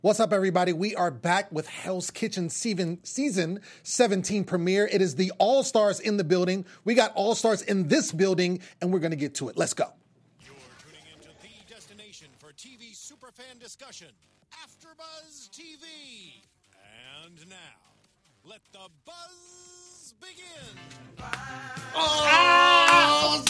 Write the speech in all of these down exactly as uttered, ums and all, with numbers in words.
What's up, everybody? We are back with Hell's Kitchen season, season seventeen premiere. It is the All-Stars in the building. We got All-Stars in this building, and we're going to get to it. Let's go. You're tuning into the destination for T V superfan discussion, AfterBuzz T V. And now, let the buzz begin. Oh,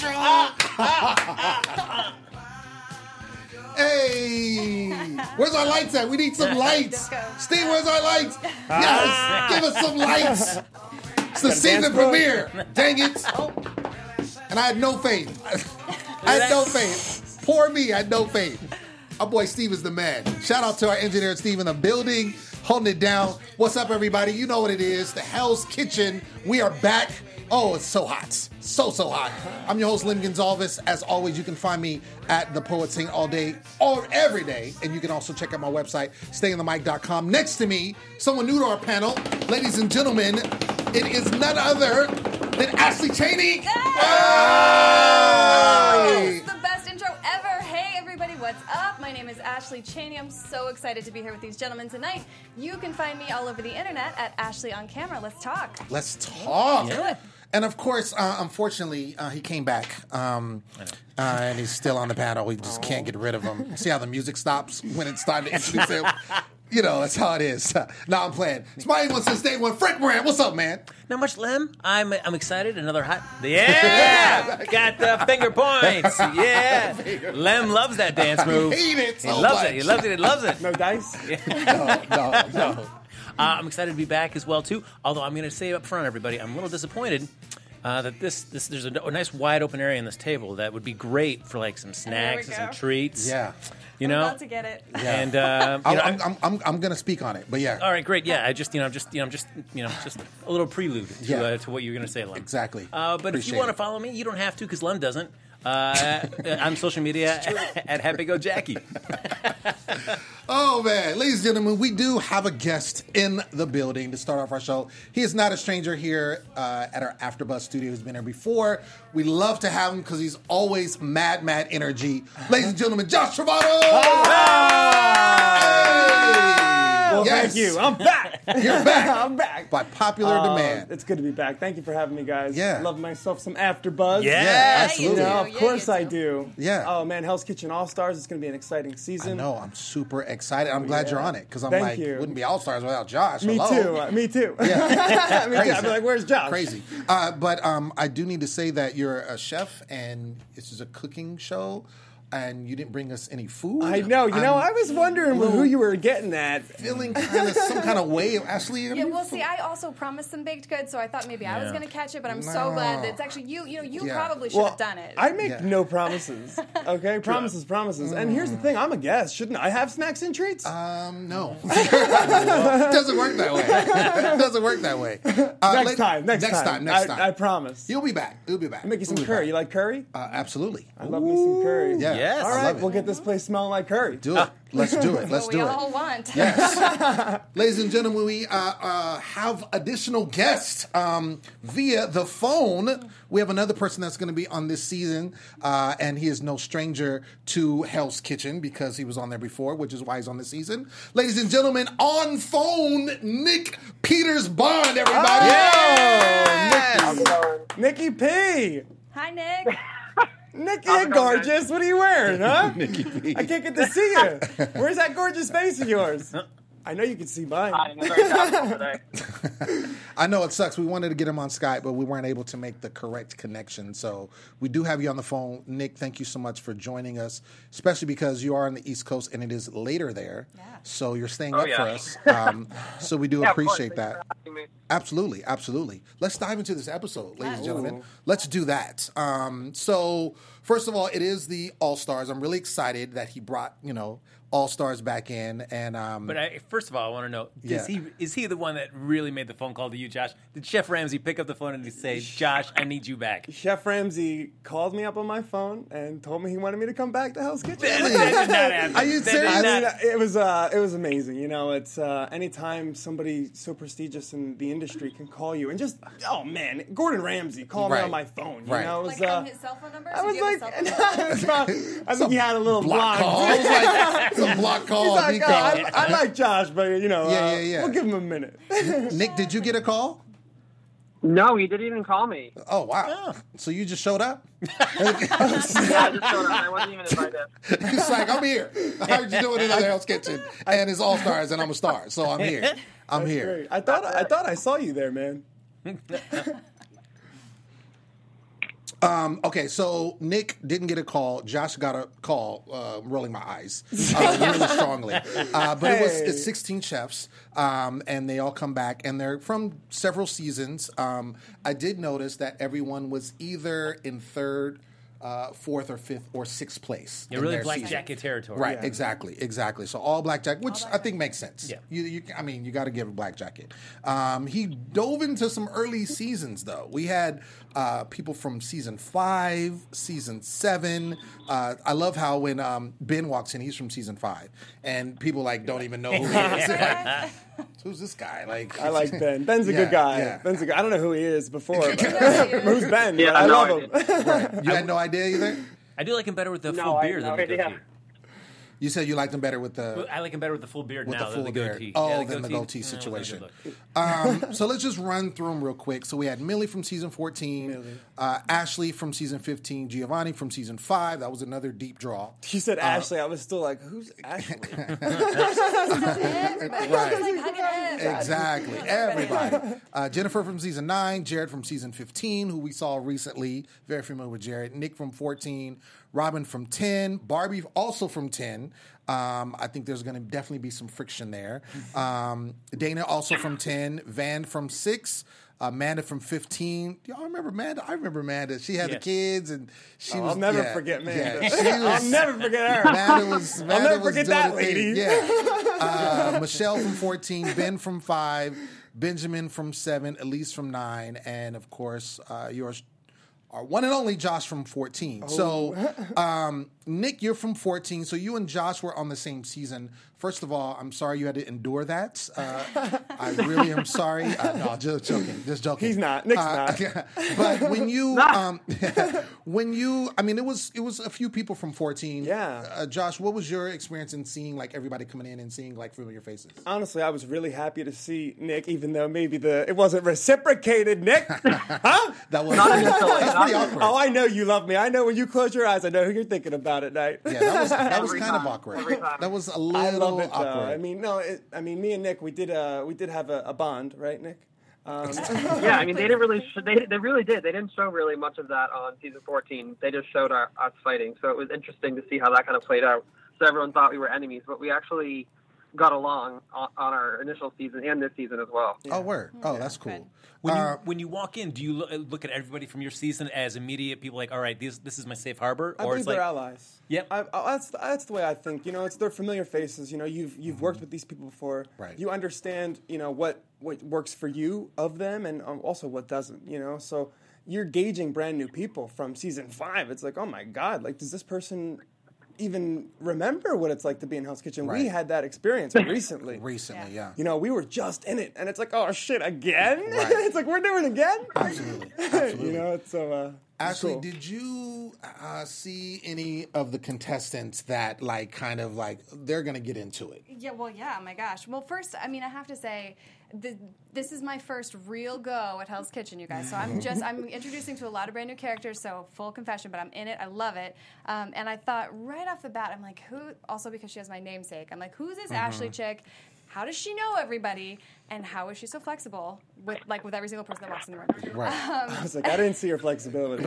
hey, where's our lights at? We need some lights. Steve, where's our lights? Yes, give us some lights. It's the season premiere. Dang it. And I had no faith. I had no faith. Poor me, I had no faith. Our boy Steve is the man. Shout out to our engineer Steve in the building, holding it down. What's up, everybody? You know what it is. The Hell's Kitchen. We are back. Oh, it's so hot. So, so hot. I'm your host, Lim Gonzalez. As always, you can find me at The Poet Sing all day, all, every day. And you can also check out my website, stay in the mic dot com. Next to me, someone new to our panel. Ladies and gentlemen, it is none other than Ashley Cheney. Hey! Hey! It's the best intro ever. Hey, everybody, what's up? My name is Ashley Cheney. I'm so excited to be here with these gentlemen tonight. You can find me all over the internet at Ashley on Camera. Let's talk. Let's talk. Do it. And of course, uh, unfortunately, uh, he came back, um, uh, and he's still on the panel. We just can't get rid of him. See how the music stops when it's time to introduce him? You know, that's how it is. No, I'm playing. Smiley one since day one. Frank Moran, what's up, man? Not much, Lem. I'm I'm excited. Another hot. Yeah, got the finger points. Yeah, Lem loves that dance move. I hate it so He loves much. it. He loves it. He loves it. No dice? No, no, no. Uh, I'm excited to be back as well too. Although I'm going to say up front, everybody, I'm a little disappointed uh, that this this there's a, a nice wide open area in this table that would be great for like some snacks and go. some treats. Yeah. you I'm know. about to get it. And uh, you I'm, know, I'm, I'm, I'm, I'm going to speak on it, but yeah. all right, great. Yeah, I just you know I'm just you know I'm just you know just a little prelude to Yeah. uh, to what you're going to say, Lem. Exactly. Uh, but if Appreciate you want to it. follow me, you don't have to because Lem doesn't. Uh, I'm social media at Happy Go Jackie. Oh, man. Ladies and gentlemen, we do have a guest in the building to start off our show. He is not a stranger here uh, at our AfterBuzz studio. He's been here before. We love to have him because he's always mad, mad energy. Ladies and gentlemen, Josh Travato! Well, Yes. thank you. I'm back. You're back. I'm back. By popular Uh, demand. It's good to be back. Thank you for having me, guys. Yeah. Love myself some AfterBuzz. Yeah. Yeah, you absolutely. do. You know, of Yeah, course you I do. do. Yeah. Oh, man, Hell's Kitchen All-Stars. It's going to be an exciting I season. know. I'm super excited. I'm glad Yeah. you're on it because I'm Thank like, you. wouldn't be All-Stars without Josh. Me Hello. too. Uh, me too. Yeah. me too. I'd be like, where's Josh? Crazy. Uh, but um, I do need to say that you're a chef and this is a cooking show and you didn't bring us any food. I know. You know, I'm I was wondering little- who you were getting at. feeling kind of some kind of way. Ashley, you're Yeah, gonna well, be see, I also promised some baked goods, so I thought maybe I was Yeah. going to catch it, but I'm so No. glad that it's actually you. You know, you Yeah. probably should Well, have done it. I make Yeah. no promises. Okay, promises, promises. And here's the thing: I'm a guest. Shouldn't I have snacks and treats? Um, no. It doesn't work that way. It doesn't work that way. Uh, next let- time. Next, next time. Next I, time. I promise. You'll be back. You'll be back. I'll make you some We'll be curry. back. You like curry? Uh, absolutely. I love me some curry. Yeah. Yes. All I right, love it. we'll get this place smelling like curry. Do it. Let's do it. Let's what we do it. all want. Yes. Ladies and gentlemen, we uh, uh, have additional guests um, via the phone. We have another person that's going to be on this season, uh, and he is no stranger to Hell's Kitchen because he was on there before, which is why he's on this season. Ladies and gentlemen, on phone, Nick Peters Bond, everybody. Oh, Nikki P. Hi, Nick. Nikki, gorgeous. What are you wearing, huh? Nikki P. I can't get to see you. Where's that gorgeous face of yours? I know you can see mine. I'm very doubtful today. I know it sucks. We wanted to get him on Skype, but we weren't able to make the correct connection. So we do have you on the phone. Nick, thank you so much for joining us, especially because you are on the East Coast and it is later there. Yeah. So you're staying Oh, up yeah. for us. Um, so we do Yeah, of course. appreciate Thanks that. for having me. Absolutely, absolutely. Let's dive into this episode, ladies and Ooh. gentlemen. Let's do that. Um, so, first of all, it is the All Stars. I'm really excited that he brought, you know, All Stars back in. And um, But I, first of all, I want to know: does Yeah. he is he the one that really made the phone call to you, Josh? Did Chef Ramsay pick up the phone and say, "Josh, I need you back"? Chef Ramsay called me up on my phone and told me he wanted me to come back to Hell's Kitchen. That did not happen. Are you That did serious? I not- mean, it was uh, it was amazing. You know, it's uh, anytime somebody so prestigious in the industry can call you and just oh man, Gordon Ramsay called Right. me on my phone. You Right. know, it was, Like uh, on his cell phone number? I So was do you have like, a cell phone number? I think he had a little block block. calls. Like, a block call. He's like, He oh, called. I, I like Josh, but you know, Yeah, uh, yeah, yeah. we'll give him a minute. Nick, did you get a call? No, he didn't even call me. Oh, wow. So you just showed up? Yeah, I just showed up. I wasn't even invited. He's like, I'm here. I heard you doing it in the Hell's Kitchen. And it's All Stars, and I'm a star. So I'm here. I'm That's here. great. I thought I thought I saw you there, man. Um, okay, so Nick didn't get a call. Josh got a call, uh, rolling my eyes uh, really strongly. Uh, but it was Hey. it's sixteen chefs, um, and they all come back, and they're from several seasons. Um, I did notice that everyone was either in third, uh, fourth, or fifth, or sixth place. Yeah, in really their black season. jacket territory. Right, Yeah. exactly, exactly. So all black jacket, which I think makes sense. Yeah. You, you, I mean, you got to give a black jacket. Um, he dove into some early seasons, though. We had uh, people from season five, season seven. Uh, I love how when um, Ben walks in, he's from season five, and people like don't even know who he is. They're like, who's this guy? Like, I like Ben. Ben's a Yeah, good guy. yeah. Ben's a good. I don't know who he is before. But who's Ben? Yeah, I no love idea. him. right. You had no idea either. I do like him better with the No, full I beard had than no the idea. goatee. You said you liked him better with the. I like him better with the full beard With now the than full the beard. goatee. Oh, yeah, than the goatee yeah, it was a good situation. look. Um, so let's just run through them real quick. So we had Millie from season fourteen, uh, Ashley from season fifteen, Giovanni from season five. That was another deep draw. She said Ashley. I was still like, who's Ashley? Right. Exactly. Everybody. Uh, Jennifer from season nine, Jared from season fifteen, who we saw recently. Very familiar with Jared. Nick from fourteen, Robin from ten, Barbie also from ten. Um, I think there's going to definitely be some friction there. Um, Dana also from ten, Van from six. Uh, Amanda from fifteen. Y'all remember Amanda? I remember Amanda. She had Yeah. the kids, and she Oh, was. I'll never yeah, forget Amanda. Yeah, she was, I'll never forget her. Amanda was. Amanda never was forget doing that the thing. lady. Yeah. Uh, Michelle from fourteen, Ben from five, Benjamin from seven, Elise from nine, and of course uh, yours, our one and only Josh from fourteen. So, um, Nick, you're from fourteen. So you and Josh were on the same season. First of all, I'm sorry you had to endure that. Uh, I really am sorry. Uh, no, just joking. Just joking. He's not. Nick's Uh, not. But when you, um, when you, I mean, it was it was a few people from fourteen. Yeah. Uh, Josh, what was your experience in seeing like everybody coming in and seeing like familiar faces? Honestly, I was really happy to see Nick, even though maybe the it wasn't reciprocated. Nick, huh? That was Not initially, that's not pretty awkward. Oh, I know you love me. I know when you close your eyes, I know who you're thinking about at night. Yeah, that was that was Every kind of time. awkward. Every time. That was a I little love it. Though. awkward. I mean, no, it, I mean, me and Nick, we did uh, we did have a, a bond, right, Nick? Um, Yeah, I mean, they didn't really. Sh- they they really did. They didn't show really much of that on season fourteen. They just showed our, us fighting. So it was interesting to see how that kind of played out. So everyone thought we were enemies, but we actually got along on, on our initial season and this season as well. Oh, word. Oh, that's cool. When you Uh, when you walk in, do you lo- look at everybody from your season as immediate people? Like, all right, this this is my safe harbor, I or believe it's like, they're allies. Yep. I, I, that's that's the way I think. You know, it's their familiar faces. You know, you've you've worked with these people before. Right. You understand. You know what what works for you of them, and um, also what doesn't. You know, so you're gauging brand new people from season five. It's like, oh my god, like does this person even remember what it's like to be in Hell's Kitchen? We Right. had that experience recently. recently, yeah. You know, we were just in it, and it's like, oh shit, again? Right. It's like we're doing it again. Absolutely. Absolutely. You know, it's so. Uh, it's Ashley, cool. did you uh, see any of the contestants that like kind of like they're gonna get into it? Yeah, well, yeah, oh my gosh. Well, first, I mean, I have to say, th- this is my first real go at Hell's Kitchen, you guys. So I'm just, I'm introducing to a lot of brand new characters, so full confession, but I'm in it. I love it. Um, and I thought right off the bat, I'm like, who, also because she has my namesake, I'm like, who's this Ashley chick? How does she know everybody? And how is she so flexible with, like, with every single person that walks in the room? Right. I was like, I didn't see your flexibility.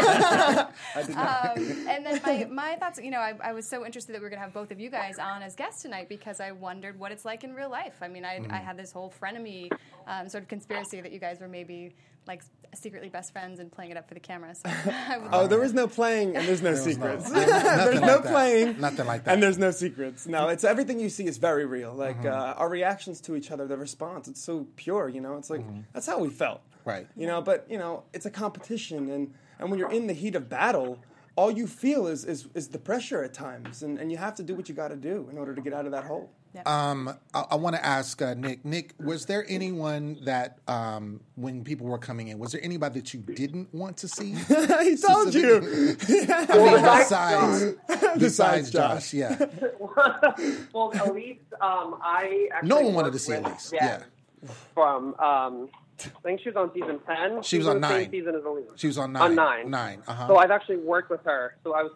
I did not. Um, and then my, my thoughts, you know, I, I was so interested that we were going to have both of you guys on as guests tonight because I wondered what it's like in real life. I mean, I, I had this whole frenemy um, sort of conspiracy that you guys were maybe like secretly best friends and playing it up for the camera. So I would Oh, there was no playing and there's no was no- secrets. there was nothing there's like no that. playing. Nothing like that. And there's no secrets. No, it's everything you see is very real. Like uh, our reactions to each other, the response, it's so pure, you know? It's like, that's how we felt. Right. You know, but, you know, it's a competition. And, and when you're in the heat of battle, all you feel is, is, is the pressure at times. And, and you have to do what you got to do in order to get out of that hole. Yep. Um, I, I want to ask uh, Nick. Nick, was there anyone that, um, when people were coming in, was there anybody that you didn't want to see? he told you. I mean, besides, besides Besides Josh, yeah. Well, Elise, um, I actually No one wanted worked to see with Elise. Jen Yeah. From, um, I think she was on season ten. She was on on the nine. Same season as Elise. She was on nine. On nine. Nine. Uh huh. So I've actually worked with her. So I was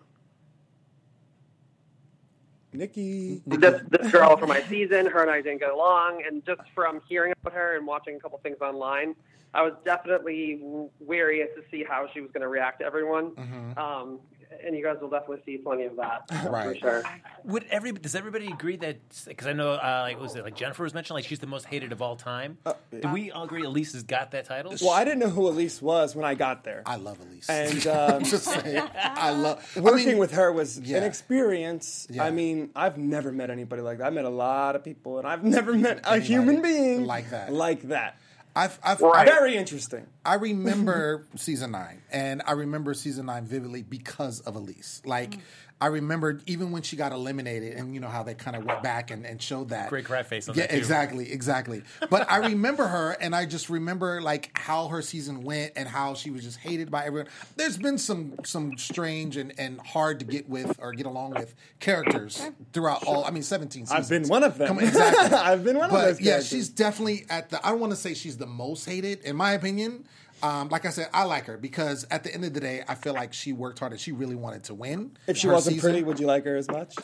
Nikki. this, this girl for my season. Her and I didn't get along, and just from hearing about her and watching a couple things online, I was definitely wary to see how she was going to react to everyone. Mm-hmm. Um, and you guys will definitely see plenty of that for Right. sure. Would every does everybody agree that because I know uh, like was it like Jennifer was mentioned like she's the most hated of all time? Uh, Do we all agree Elise has got that title? Well, I didn't know who Elise was when I got there. I love Elise. And um, just saying, I love working I mean, with her was yeah. an experience. Yeah. I mean, I've never met anybody like that. I met a lot of people, and I've never met a Anybody human being like that. Like that. I've, I've, Right. Very interesting. I remember season nine, and I remember season nine vividly because of Elise. Like, I remembered even when she got eliminated, and you know how they kind of went back and, and showed that. Great cry face on yeah, that, too. exactly, exactly. But I remember her, and I just remember like how her season went and how she was just hated by everyone. There's been some some strange and, and hard to get with or get along with characters throughout all. I mean, seventeen seasons. I've been one of them. Come, exactly. I've been one but, of those yeah, characters. she's definitely at the. I don't want to say she's the most hated, in my opinion. Um, like I said, I like her because at the end of the day, I feel like she worked hard and she really wanted to win. If she her wasn't season. pretty, would you like her as much?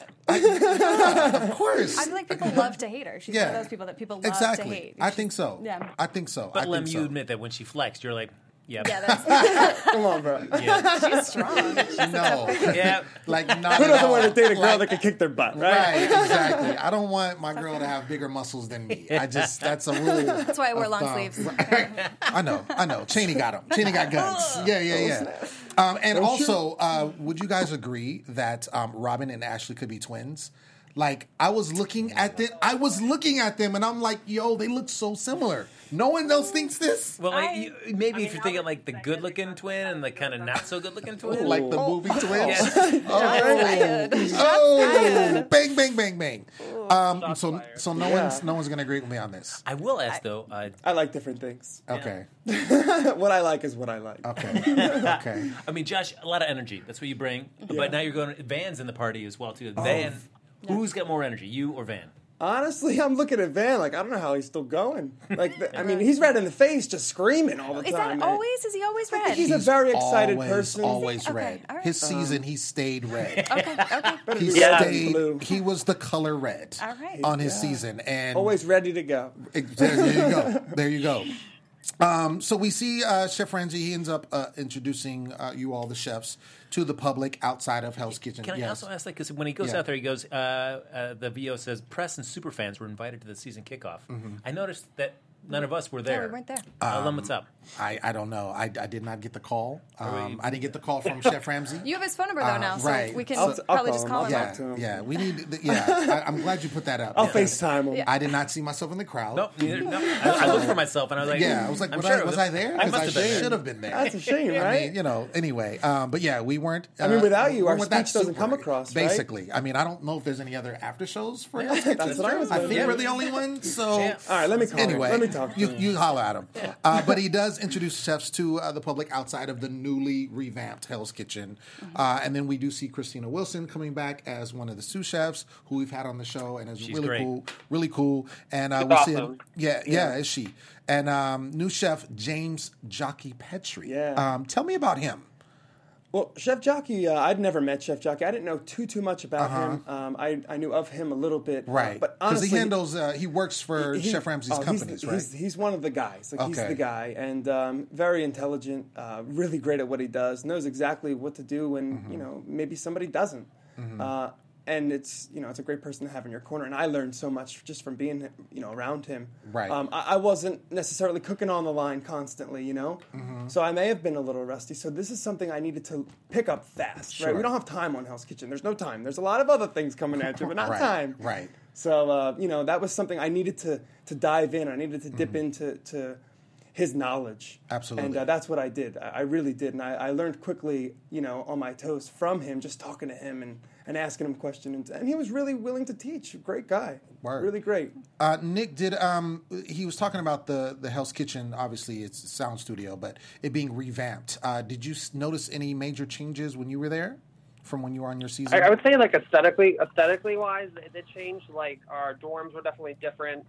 Of course. I feel like people love to hate her. She's one Yeah. of those people that people love exactly. to hate. I think so. Yeah. I think so. But I Lem, think you so. admit that when she flexed, you're like, yeah, Yeah, that's, Come on, bro. yeah, she's strong. No. yeah. Like, not Who at doesn't all. want to date a girl Like, that can kick their butt, right? Right, exactly. I don't want my girl to have bigger muscles than me. I just, that's a rule. That's why I wear of long thumb. sleeves. I know, I know. Cheney got them. Cheney got guns. Yeah, yeah, yeah. Um, and also, uh, would you guys agree that um, Robin and Ashley could be twins? Like, I was looking at them, I was looking at them, and I'm like, yo, they look so similar. No one else thinks this. Well, like, I- you, maybe if you're thinking like the good-looking twin and the kind of not so good-looking twin, Like the movie Twins. Yeah. Oh, oh, bang, bang, bang, bang. Um, so, so no Yeah. one's no one's gonna agree with me on this. I will ask though. Uh, I like different things. Okay, What I like is what I like. okay, okay. I mean, Josh, a lot of energy. That's what you bring. But now you're going. Van's in the party as well too. Van, who's got more energy, you or Van? Honestly, I'm looking at Van like I don't know how he's still going. Like, the, I mean, he's red in the face, just screaming all the Is time. that man. always? Is he always I red? think he's a very excited always, person. Always Okay, red. all right. His season, he stayed red. Okay, okay. He Yeah. stayed. Blue. He was the color red All right. on his season, and Always ready to go. There, there you go. There you go. Um, so we see uh, Chef Ramsay. He ends up uh, introducing uh, you all, the chefs, to the public outside of Hell's Kitchen. Can I Yes. also ask that because when he goes Yeah. out there, he goes. Uh, uh, the V O says press and super fans were invited to the season kickoff. I noticed that none of us were there. Yeah, we weren't there. Uh, Lem, what's up? I, I don't know. I, I did not get the call. Um, we- I didn't get the call from Chef Ramsay. You have his phone number though Uh, now, so right. we can I'll- I'll probably call just him. call I'll him. Yeah, talk to him. yeah. We need. The, yeah, I, I'm glad you put that up. I'll because FaceTime him. I did not see myself in the crowd. Nope, neither. No, I, I looked for myself and I was like, Yeah, I was like, I'm was, sure I, it was I there? I Because must I, have been there. should have been there. That's a shame, I right? mean, you know. Anyway, um, but yeah, we weren't. Uh, I mean, without you, we our weren't that speech doesn't super, come across, right? Basically, I mean, I don't know if there's any other after shows for Hell's Kitchen. That's what I was I wondering. think we're the only one. So. Yeah. All right, let me call him. Anyway, Let me talk to you, him. you holler at him. Uh, but he does introduce chefs to uh, the public outside of the newly revamped Hell's Kitchen. Uh, and then we do see Christina Wilson coming back as one of the sous chefs who we've had on the show and is She's really great. cool, really cool. And uh, She's we see awesome. him. Yeah, yeah, is she? And um, new chef James Jockey Petrie. Yeah. Um, tell me about him. Well, Chef Jockey, uh, I'd never met Chef Jockey. I didn't know too too much about him. Um, I I knew of him a little bit, uh, Right. but Because honestly, he handles, uh, he works for he- Chef Ramsay's oh, he's- companies, right? He's, he's one of the guys. Like he's Okay. the guy, and um, very intelligent, uh, really great at what he does. Knows exactly what to do when Mm-hmm. you know maybe somebody doesn't. Uh, and it's you know it's a great person to have in your corner. And I learned so much just from being you know around him. Right. Um, I, I wasn't necessarily cooking on the line constantly, you know. Mm-hmm. So I may have been a little rusty. So this is something I needed to pick up fast. Sure. Right. We don't have time on Hell's Kitchen. There's no time. There's a lot of other things coming at you, but not Right, time. right. So uh, you know that was something I needed to to dive in. I needed to dip Mm-hmm. into to his knowledge. Absolutely. And uh, that's what I did. I, I really did. And I, I learned quickly, you know, on my toes from him, just talking to him and, and asking him questions. And he was really willing to teach. Great guy. Word. Really great. Uh, Nick, did um, he was talking about the, the Hell's Kitchen, obviously it's a sound studio, but it being revamped. Uh, did you s- notice any major changes when you were there from when you were on your season? I, I would say, like, aesthetically, aesthetically wise, it did change. Like, our dorms were definitely different.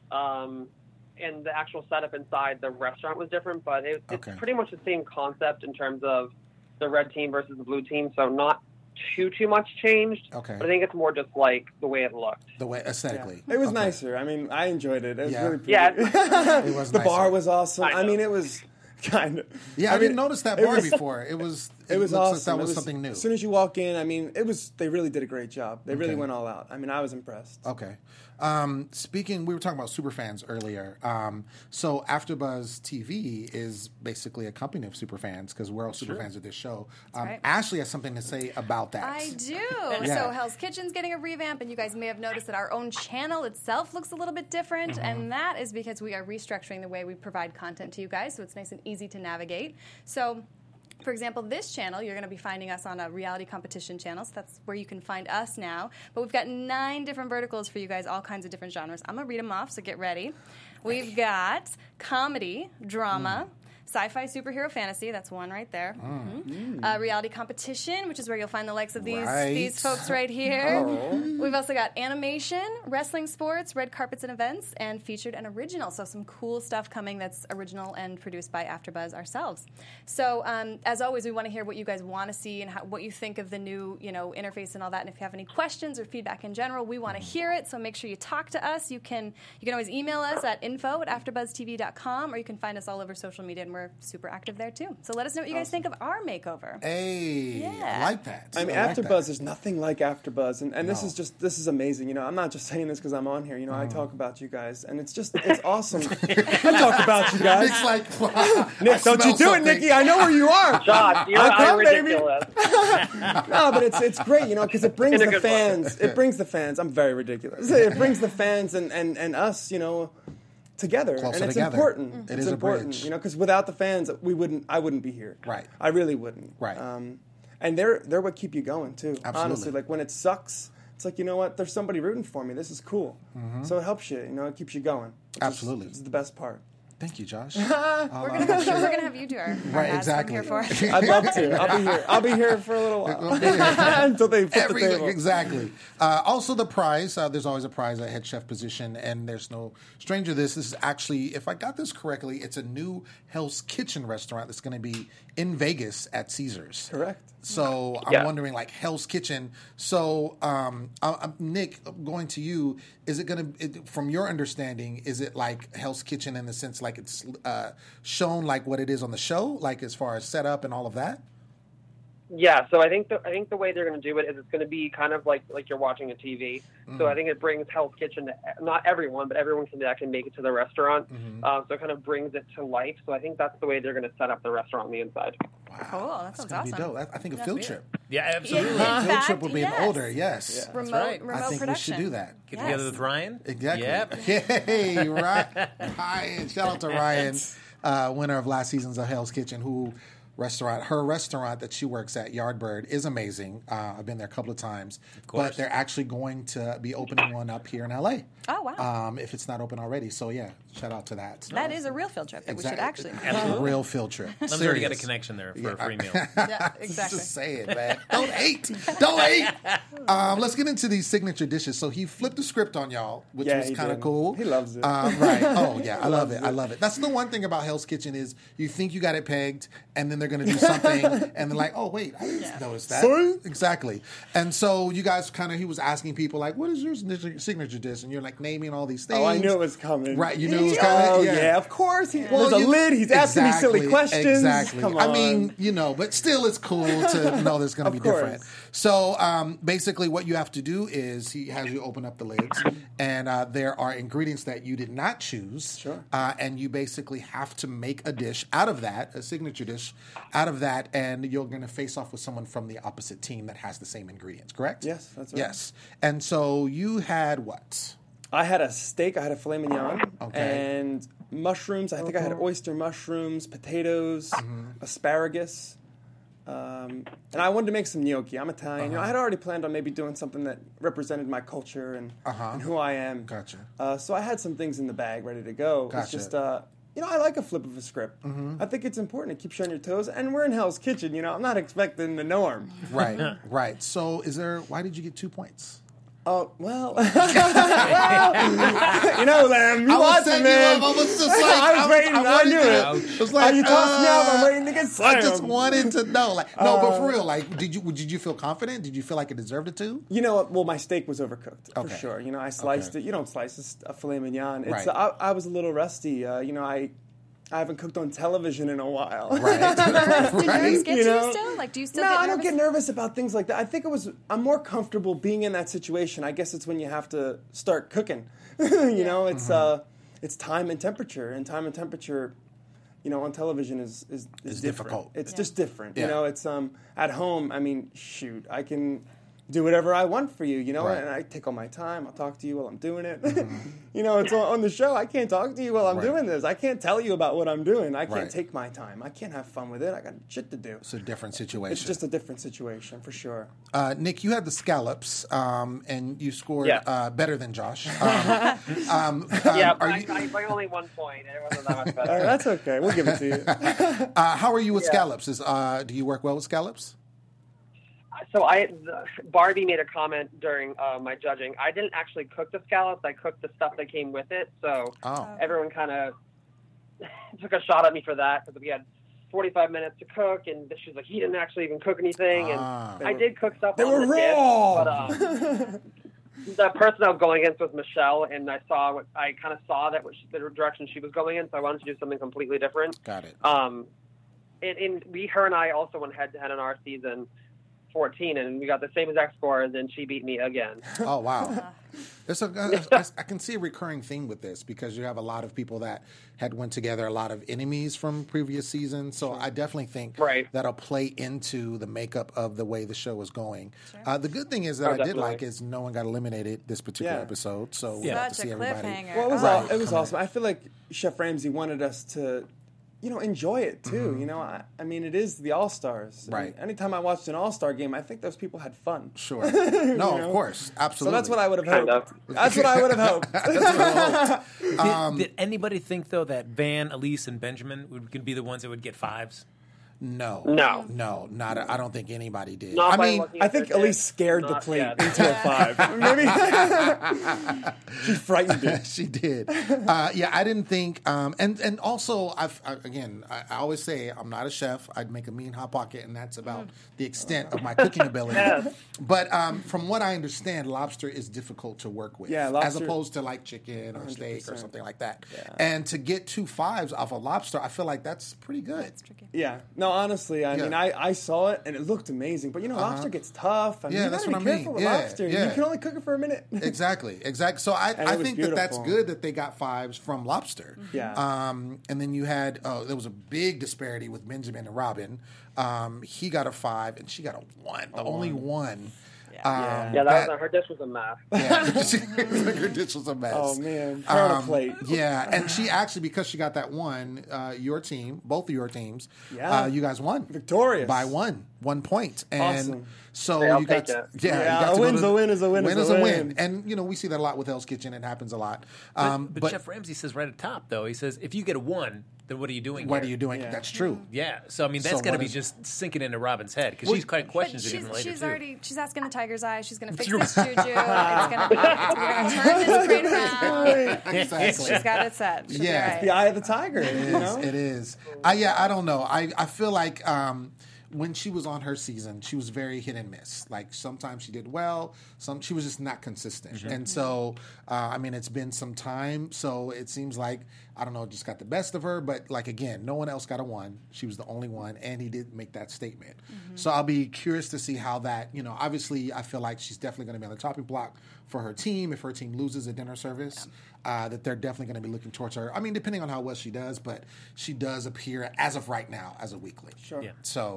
Um, and the actual setup inside the restaurant was different, but it, it's Okay. pretty much the same concept in terms of the red team versus the blue team. So not too, too much changed. Okay. But I think it's more just like the way it looked. The way aesthetically. It was Okay. nicer. I mean, I enjoyed it. It was Yeah. really pretty. Yeah. It was the nicer. bar was awesome. I I, know. mean, it was kind of. Yeah, I, mean, didn't notice that it bar was- before. It was. It was looks like awesome. that was, It something new. As soon as you walk in, I mean, it was. They really did a great job. They really Okay. went all out. I mean, I was impressed. Okay. Um, speaking, we were talking about superfans earlier. Um, so AfterBuzz T V is basically a company of superfans because we're all superfans of this show. Um, right. Ashley has something to say about that. I do. Yeah. So Hell's Kitchen's getting a revamp, and you guys may have noticed that our own channel itself looks a little bit different, Mm-hmm. and that is because we are restructuring the way we provide content to you guys, so it's nice and easy to navigate. So, for example, this channel, you're going to be finding us on a reality competition channel, so that's where you can find us now. But we've got nine different verticals for you guys, all kinds of different genres. I'm going to read them off, so get ready. We've got comedy, drama, sci-fi, superhero, fantasy. That's one right there. Mhm. Uh, reality competition, which is where you'll find the likes of these Right. these folks right here. We've also got animation, wrestling, sports, red carpets and events, and featured and original. So some cool stuff coming that's original and produced by AfterBuzz ourselves. So um, as always, we want to hear what you guys want to see and how, what you think of the new, you know, interface and all that. And if you have any questions or feedback in general, we want to hear it. So make sure you talk to us. You can you can always email us at info at afterbuzz t v dot com, or you can find us all over social media, and we're super active there too. So let us know what you guys think of our makeover. Hey, Yeah. I like that. I mean, like that. AfterBuzz is nothing like AfterBuzz, and, and this No. is just this is amazing. You know, I'm not just saying this because I'm on here. You know, Mm. I talk about you guys, and it's just it's awesome. I talk about you guys. Nick's like, I Nick, don't smell you do something. it, Nikki? I know where you are. Josh, you're I'll come, baby. ridiculous. No, but it's it's great, you know, because it brings In a the good way. fans. It brings the fans. I'm very ridiculous. It brings the fans and, and, and us, you know, together, Closer and it's together. important. Mm. It's It is a important, bridge. you know, because without the fans, we wouldn't. I wouldn't be here. Right. I really wouldn't. Right. Um, and they're they're what keep you going too. Absolutely. Honestly, like when it sucks, it's like, you know what? There's somebody rooting for me. This is cool. So it helps you. You know, it keeps you going. which is- Absolutely. It's the best part. Thank you, Josh. We're gonna, we're gonna have you do our, our Right, ads exactly. I'm here for. I'd love to. I'll be here. I'll be here for a little while until they flip Every, the table. exactly. Uh, also, the prize. Uh, there's always a prize at head chef position, and there's no stranger to this. This is actually, if I got this correctly, it's a new Hell's Kitchen restaurant that's going to be in Vegas at Caesars. Correct. So I'm Yeah. wondering, like Hell's Kitchen. So, um, uh, uh, Nick, going to you, is it going to, from your understanding, is it like Hell's Kitchen in the sense like it's uh, shown like what it is on the show, like as far as setup and all of that? Yeah, so I think the I think the way they're going to do it is it's going to be kind of like like you're watching a T V. Mm. So I think it brings Hell's Kitchen to not everyone, but everyone can actually make it to the restaurant. Mm-hmm. Uh, so it kind of brings it to life. So I think that's the way they're going to set up the restaurant on the inside. Cool, that That's sounds gonna be awesome. dope. I I think a field trip. Yeah, absolutely. Yeah. In Field fact, trip would be yes. an older, yes. Remote, right. remote I think production. we should do that. Get Yes. together with Ryan. Exactly. Yep. Hey, Ryan. Ryan. Shout out to Ryan, uh, winner of last season's of Hell's Kitchen, who restaurant, her restaurant that she works at, Yardbird, is amazing. Uh, I've been there a couple of times. Of course. But they're actually going to be opening one up here in L A. Oh, wow. Um, if it's not open already. So, yeah, shout out to that. That is a real field trip that we should actually. A real field trip. Lem's already got a Serious. connection there for Yeah. a free meal. Yeah, exactly. Just say it, man. Don't hate. Don't hate. Um, let's get into these signature dishes. So he flipped the script on y'all, which Yeah, was he kind of did. cool. He loves it. Um, right. Oh, yeah. I love it. I love it. That's the one thing about Hell's Kitchen is you think you got it pegged, and then they're going to do something, and they're like, oh, wait, I didn't notice that. Sorry? Exactly. And so you guys kind of, he was asking people, like, what is your signature- signature dish? And you're like naming all these things. Oh, I knew it was coming. Right. You knew it was coming. Oh, yeah. Of course. He, Well, there's a you- lid. He's asking me silly Exactly, questions. Exactly. Come I on. mean, you know, but still, it's cool to know there's going to Of be course. different. So, um, basically, what you have to do is he has you open up the lids, and uh, there are ingredients that you did not choose. Sure. Uh, and you basically have to make a dish out of that, a signature dish out of that, and you're going to face off with someone from the opposite team that has the same ingredients. Correct? Yes, that's right. Yes. And so you had what? I had a steak. I had a filet mignon. Okay. And mushrooms. I think I had oyster mushrooms, potatoes, Mm-hmm. asparagus. Um, and I wanted to make some gnocchi. I'm Italian. You know, I had already planned on maybe doing something that represented my culture and, Uh-huh. and who I am. Gotcha. Uh, so I had some things in the bag ready to go. It's Gotcha. just, uh, you know, I like a flip of a script. Mm-hmm. I think it's important to keep you on your toes. And we're in Hell's Kitchen. You know, I'm not expecting the norm. Right, right. So, is there? Why did you get two points? Oh, well, you know, Lamb, you I was watching, setting man. you up. I was just like, I was waiting. I, wanted knew to- it. It was like, Oh, you tossed me out. I'm uh, waiting to get I slammed. just wanted to know, like, no, but for real, like, did you did you feel confident? Did you feel like it deserved a two? You know what? Well, my steak was overcooked, Okay. for sure. You know, I sliced Okay. it. You don't slice a filet mignon. It's, Right. I, I was a little rusty. Uh, you know, I I haven't cooked on television in a while. Right, Do nerves right. get You to know? you still? Like, do you still No, get I nervous? don't get nervous about things like that. I think it was, I'm more comfortable being in that situation. I guess it's when you have to start cooking. you know, it's Mm-hmm. uh, it's time and temperature. And time and temperature, you know, on television is, is, is It's different. difficult. It's Yeah. just different. Yeah. You know, it's um at home, I mean, shoot, I can do whatever I want for you, you know, Right. and I take all my time. I'll talk to you while I'm doing it. you know, it's on, on the show. I can't talk to you while I'm Right. doing this. I can't tell you about what I'm doing. I can't Right. take my time. I can't have fun with it. I got shit to do. It's a different situation. It's just a different situation for sure. Uh, Nick, you had the scallops, um, and you scored Yeah. uh, better than Josh. Um, um, Yeah, um, but are I, you, I, by only one point. It wasn't that much All right, better. that's okay. We'll give it to you. uh, how are you with Yeah. scallops? Is uh, do you work well with scallops? So I, the, Barbie made a comment during uh, my judging. I didn't actually cook the scallops. I cooked the stuff that came with it. So Oh, everyone kind of took a shot at me for that because we had forty-five minutes to cook, and she was like, he didn't actually even cook anything. And Ah. I did cook stuff. They on were the dish, raw. but um, the person I was going against was Michelle, and I saw what I kind of saw that what she, the direction she was going in, so I wanted to do something completely different. got it. Um, and, and we, her and I also went head to head in our season fourteen, and we got the same exact scores, and she beat me again. Oh wow. There's a, I, I can see a recurring theme with this because you have a lot of people that had went together, a lot of enemies from previous seasons. So I definitely think Right. that'll play into the makeup of the way the show is going. Uh, the good thing is that Oh, I did definitely. like is no one got eliminated this particular Yeah. episode. So we Yeah. got to Such see a everybody. cliffhanger. Well, it was, Oh. all, it was Come awesome. I feel like Chef Ramsay wanted us to, you know, enjoy it too. You know, I, I mean, it is the All Stars. Right. Anytime I watched an All Star game, I think those people had fun. Sure. No, know? of course. So Absolutely. that's what I would have Kind hoped. of. That's what I would have hoped. That's what I hoped. Did, Um, did anybody think though that Van, Elise, and Benjamin would could be the ones that would get fives? No. No. No, not. I don't think anybody did. Not I by mean, looking I at think their Elise dish. scared the Not plate yet. into a five. Maybe she frightened it. she did. Uh, yeah, I didn't think. Um, and and also, I've, I, again, I, I always say I'm not a chef. I'd make a mean hot pocket, and that's about the extent of my cooking ability. Yes. But um, from what I understand, lobster is difficult to work with, Yeah, as lobster- opposed to like chicken or steak or one hundred percent. something like that. Yeah. And to get two fives off a lobster, I feel like that's pretty good. It's tricky. Yeah. No, honestly, I Yeah. mean, I, I saw it and it looked amazing. But you know, lobster gets tough. I mean, Yeah, you that's gotta what be I mean. careful with Yeah, lobster. yeah. You can only cook it for a minute. Exactly, exactly. So I, And I it was think that that's beautiful. good that they got fives from lobster. Yeah. Um, and then you had oh, there was a big disparity with Benjamin and Robin. Um, he got a five and she got a one, the only one. Um, Yeah, that was, her dish was a mess. yeah, her dish was a mess. Oh man, her on a Um, plate. Yeah, and she actually, because she got that one, uh, your team, both of your teams, Yeah. uh, you guys won. Victorious. By one, one point. And Awesome. so Hey, I'll you got take to, it. yeah, Yeah, you got a to win's go to, a win is a win win is is a a win. win. And, you know, we see that a lot with Hell's Kitchen. It happens a lot. But, Um, but, but Chef Ramsay says right at the top though. He says if you get a one, then what are you doing? what here? are you doing? Yeah. That's true. Yeah, so I mean that's So got to what be is- just sinking into Robin's head because Well, she's quite But questions she's, it even later she's too. already she's asking the tiger's eye. She's going to fix You're this juju. It's going to be it's gonna turn this brain around. Exactly. She's got it set. She'll be Yeah. right. The eye of the tiger. It you know. is. It is. I yeah. I don't know. I I feel like um, when she was on her season, she was very hit and miss. Like sometimes she did well, some she was just not consistent. And so uh, I mean, it's been some time. So it seems like I don't know, just got the best of her. But like again, no one else got a one. She was the only one, and he did make that statement. So I'll be curious to see how that. You know, obviously, I feel like she's definitely going to be on the chopping block for her team if her team loses a dinner service. Uh, that they're definitely going to be looking towards her. I mean, depending on how well she does, but she does appear as of right now as a weakling. Sure. Yeah. So,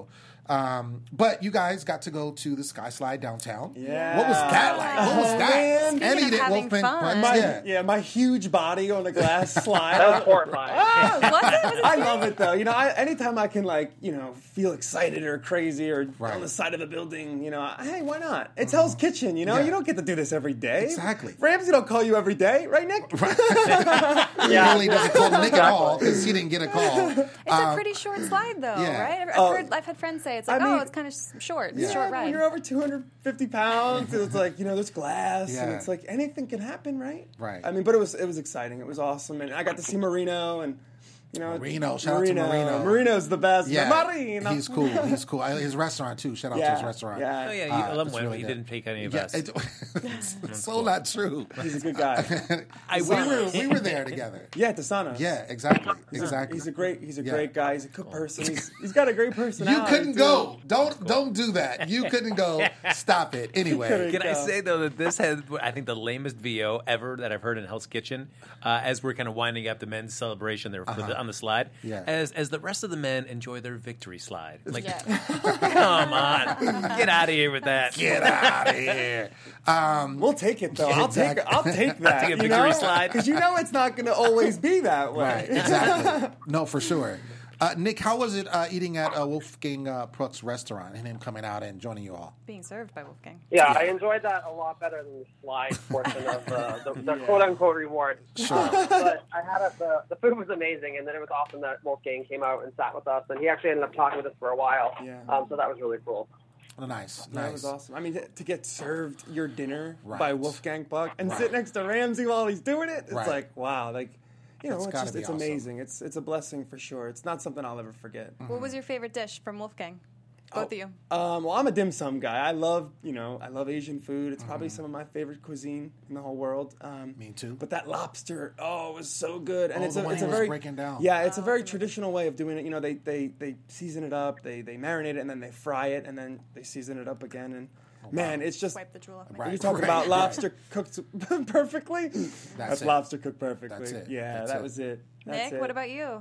Um, but you guys got to go to the Sky Slide downtown. Yeah. What was that like? What was Oh, that? man. Speaking Eddie of did having Wolfman. fun. but- My, yeah. yeah. my huge body on a glass slide. That was horrifying. Ah! Was it? Was it I scary? love it though. You know, I, anytime I can like, you know, feel excited or crazy or Right. on the side of a building, you know, I- hey, why not? It's Hell's Kitchen. You know, Yeah. you don't get to do this every day. Exactly. Ramsey don't call you every day, right, Nick? He really doesn't call Nick at all because he didn't get a call. It's a pretty short slide, though, yeah. right? I've, I've, Oh. heard, I've had friends say it's like, I mean- oh, it's kind of short. It's Yeah. a short Yeah, ride. when you're over two hundred fifty pounds, it's like, you know, there's glass, and Yeah. it's like anything can happen, right? Right. I mean, but it was it was exciting. It was awesome, and I got to see Marino, and you know, Marino, shout out to Marino. Marino's the best. Yeah, Marino. he's cool. He's cool. I- His restaurant too. Shout out to Yeah, his restaurant. yeah. Oh yeah, you, Uh, I love it's when really he good. didn't take any of Yeah, us. it, it's so not true. He's a good guy. I we were we were there together. Yeah, Desana. Yeah, exactly, exactly. He's a great he's a Yeah. great guy. He's a good person. He's, he's got a great You personality. couldn't too. go. Don't don't do that. You couldn't go. Stop it. Anyway, couldn't. Can I go. say though that this has, I think, the lamest V O ever that I've heard in Hell's Kitchen, uh, as we're kind of winding up the men's celebration there for the, on the slide, Yeah. as as the rest of the men enjoy their victory slide. I'm like, Yeah. come on, get out of here with that. get out of here. Um, We'll take it though. Yeah, I'll take exactly. I'll take that. Take a you victory know? slide. because you know it's not going to always be that way. right, exactly. No, for sure. Uh, Nick, how was it uh, eating at uh, Wolfgang uh, Pruck's restaurant and him coming out and joining you all? Being served by Wolfgang. Yeah, I enjoyed that a lot better than the slide portion of uh, the, the quote-unquote reward. Sure. Um, but I had a, the, the food was amazing, and then it was awesome that Wolfgang came out and sat with us, and he actually ended up talking with us for a while. Yeah. Um, so that was really cool. Oh, nice, That nice. was awesome. I mean, to, to get served your dinner Right. by Wolfgang Puck and Right. sit next to Ramsey while he's doing it, it's Right. like, wow, like, you know, It's it's, gotta just, be it's awesome. amazing. It's it's a blessing for sure. It's not something I'll ever forget. What was your favorite dish from Wolfgang? Both of you. Um, well, I'm a dim sum guy. I love, you know, I love Asian food. It's probably some of my favorite cuisine in the whole world. Um, Me too. But that lobster, oh, it was so good. And Oh, it's the a, one it's he a was very breaking down. Yeah, it's a very traditional way of doing it. You know, they they, they season it up, they they marinate it, and then they fry it, and then they season it up again. And man, it's just Wipe the drool off my Right. you talk right, about right. lobster cooked perfectly. That's, it. lobster cooked perfectly. That's it. Yeah, That's that it. was it. That's Nick, it. what about you?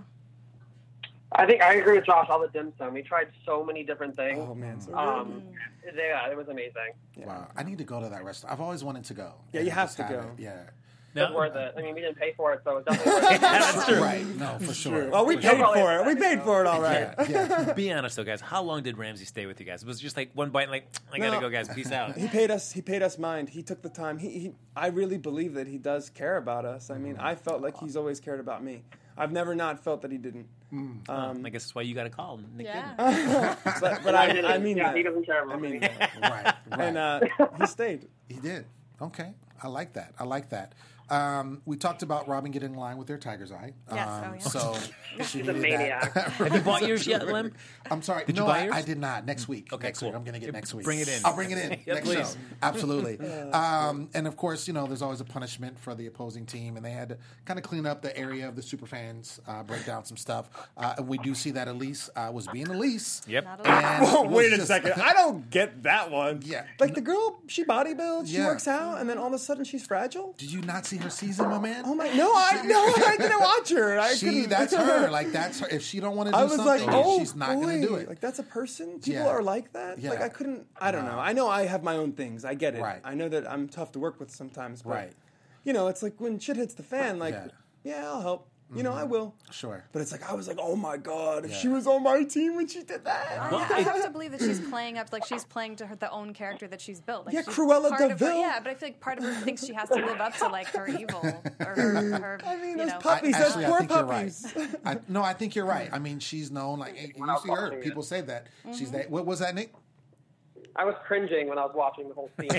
I think I agree with Josh on the dim sum. We tried so many different things. Oh man, so good. Um, yeah, it was amazing. Wow, I need to go to that restaurant. I've always wanted to go. Yeah, and you have just to go. it. Yeah, It was worth it. I mean, we didn't pay for it, so it's definitely worth it. That's true. right. No, for sure. Well, we For paid sure. probably for it. We excited, paid though. for it all right. Yeah, yeah. Be honest though, guys. How long did Ramsey stay with you guys? Was it just like one bite and like, I gotta No. go, guys. Peace out. He paid us. He paid us mind. He took the time. He, he. I really believe that he does care about us. I mean, I felt like he's always cared about me. I've never not felt that he didn't. Um, I guess that's why you got to call. Nick Yeah. didn't. but but I, I mean yeah, that. he doesn't care I about mean me. that. right, right. And uh, he stayed. He did. Okay. I like that. I like that. Um, we talked about Robin getting in line with their tiger's eye. Yes, Um, oh, yeah. So she She's a needed maniac. that. Have you bought yours yet, Lim? I'm sorry. Did you no, buy I, yours? I did not. Next week. Okay, next cool. week. I'm going to get next week. Bring it in. I'll bring it in Yeah, next please. show. Absolutely. um, and of course, you know, there's always a punishment for the opposing team, and they had to kind of clean up the area of the superfans, uh, break down some stuff. Uh, and we do see that Elise uh, was being Elise. Yep. Not a lot. And Oh, was wait a just- second. I don't get that one. Yeah. Like the girl, she bodybuilds, she Yeah. works out, and then all of a sudden she's fragile. Did you not see her season, my man? Oh my! No, I no, I didn't watch her. I She, couldn't- that's her. Like that's her. If she don't want to do I was like, something, oh, she's not boy. going to do it. Like that's a person. People Yeah. are like that. Yeah. Like I couldn't. I don't know. I know I have my own things. I get it. Right. I know that I'm tough to work with sometimes. But, Right. You know, it's like when shit hits the fan. Like, Yeah. yeah, I'll help. You know, I will. Sure. But it's like I was like, oh my god, if Yeah. she was on my team when she did that. I, I have to believe that she's playing up, like she's playing to her the own character that she's built. Like Yeah, she's Cruella part of her- DeVille. Yeah, but I feel like part of her thinks she has to live up to like her evil or her. her I mean, you those know. puppies, I- those actually, I poor think you're puppies. right. I, no, I think you're right. I mean, she's known. Like you see her. People say that she's that. What was that, Nick? I was cringing when I was watching the whole scene.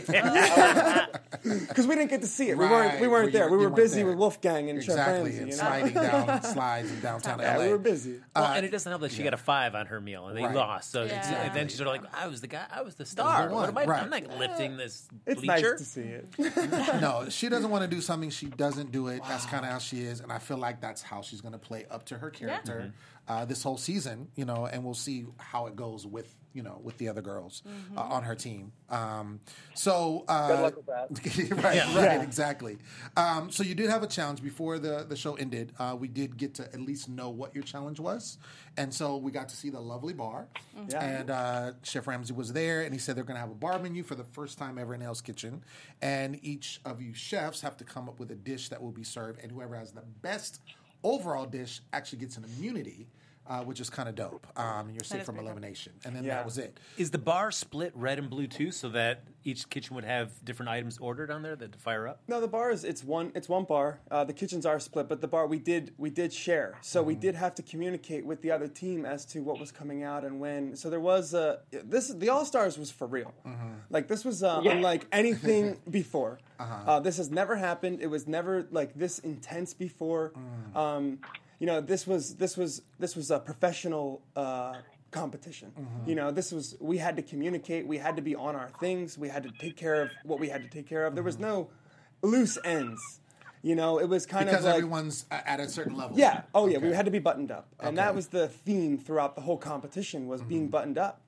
Because we didn't get to see it. We Right. weren't. We weren't You- there. you We were weren't busy there. with Wolfgang and Chef Exactly, Ramsay. and You know? sliding down slides in downtown Yeah, L A. we were busy. Well, Uh, and it doesn't help that she got a five on her meal and they Right. lost. So Yeah. it's, and then she's sort of like, I was the guy, I was the the star. one, What am I? right. I'm not lifting this It's bleacher. nice to see it. No, she doesn't want to do something. She doesn't do it. That's kind of how she is, and I feel like that's how she's going to play up to her character uh, this whole season. You know, and we'll see how it goes with you know, with the other girls uh, on her team. Um, so uh, Good luck with that. right, Yeah. right, Yeah. exactly. Um, so you did have a challenge before the the show ended. Uh, we did get to at least know what your challenge was, and so we got to see the lovely bar. Yeah. And uh, Chef Ramsay was there, and he said they're going to have a bar menu for the first time ever in Hell's Kitchen, and each of you chefs have to come up with a dish that will be served, and whoever has the best overall dish actually gets an immunity. Uh, which is kind of dope. Um, you're safe is from pretty cool. elimination. And then Yeah. that was it. Is the bar split red and blue too, so that each kitchen would have different items ordered on there that to fire up? No, the bar is it's one it's one bar. Uh, the kitchens are split, but the bar we did we did share. So we did have to communicate with the other team as to what was coming out and when. So there was uh, this the All Stars was for real. Like this was uh, Yeah. unlike anything before. Uh, this has never happened. It was never like this intense before. Um, you know, this was this was this was a professional uh, competition. You know, this was we had to communicate. We had to be on our things. We had to take care of what we had to take care of. There was no loose ends. You know, it was kind Because of like everyone's a- at a certain level. yeah. Oh yeah, we Okay. had to be buttoned up, and Okay. that was the theme throughout the whole competition was being buttoned up.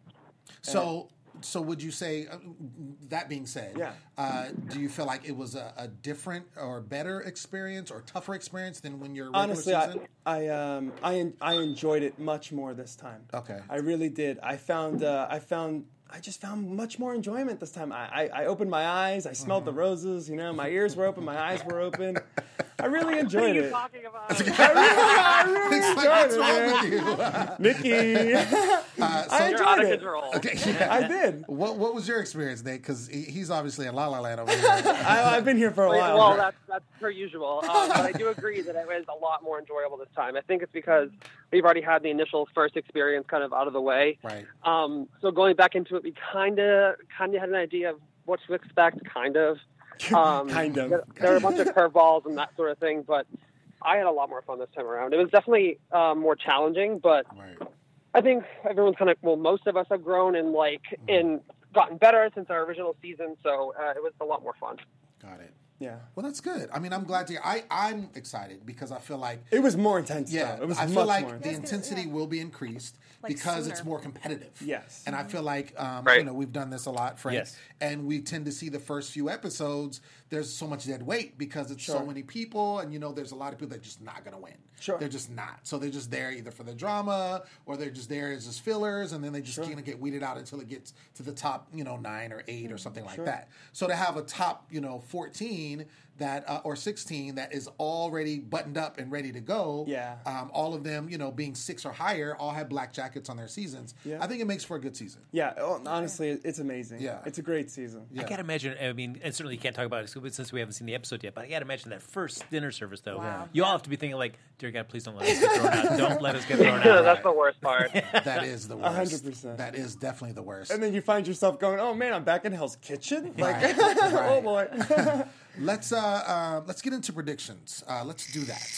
So, so would you say, uh, that being said, Yeah. uh, do you feel like it was a, a different or better experience or tougher experience than when you're regular Honestly, I season? I um I en- I enjoyed it much more this time. Okay. I really did. I found uh, I found I just found much more enjoyment this time. I I, I opened my eyes. I smelled Mm-hmm. the roses. You know, my ears were open. My eyes were open. I really What are enjoyed you it. talking about? I really, I really It's like, enjoyed what's it, wrong man. with you? Nikki. Uh, so, I You're out of enjoyed it. control. okay, yeah. I did. What What was your experience, Nate? Because he, he's obviously in La La Land over here. I, I've been here for a Well, while. well, that's that's per usual. Um, but I do agree that it was a lot more enjoyable this time. I think it's because we've already had the initial first experience kind of out of the way. Right. Um, so going back into it, we kind of kind of had an idea of what to expect, kind of. Um, Kind of. There, there were a bunch of curveballs and that sort of thing, but I had a lot more fun this time around. It was definitely um, more challenging, but Right. I think everyone's kind of, well, most of us have grown and like and gotten better since our original season, so uh, it was a lot more fun. Got it. Yeah. Well, that's good. I mean, I'm glad to hear. I, I'm excited because I feel like It was more intense. Yeah, though. It was I much feel like more the intense. intensity yeah. will be increased Like because it's sooner. more competitive. Yes. and I feel like um, Right. you know we've done this a lot, Frank, Yes. and we tend to see the first few episodes. There's so much dead weight because it's so Sure. many people, and you know there's a lot of people that are just not going to win. Sure. They're just not. So they're just there either for the drama or they're just there as just fillers, and then they just Sure. kind of get weeded out until it gets to the top, you know, nine or eight or something like Sure. that. So to have a top, you know, fourteen that uh, or sixteen that is already buttoned up and ready to go. Yeah. Um, all of them, you know, being six or higher, all have black jackets on their seasons. Yeah. I think it makes for a good season. Yeah, oh, honestly, it's amazing. Yeah. It's a great season. Yeah. I can't imagine. I mean, and certainly you can't talk about it since we haven't seen the episode yet. But I can't imagine that first dinner service, though. Wow. You all have to be thinking like, "Dear God, please don't let us get thrown out. Don't let us get thrown out." That's the worst part. That is the worst. hundred percent. That is definitely the worst. And then you find yourself going, "Oh man, I'm back in Hell's Kitchen." Like, Right, oh right. boy. Let's uh, uh, let's get into predictions. Uh, let's do that.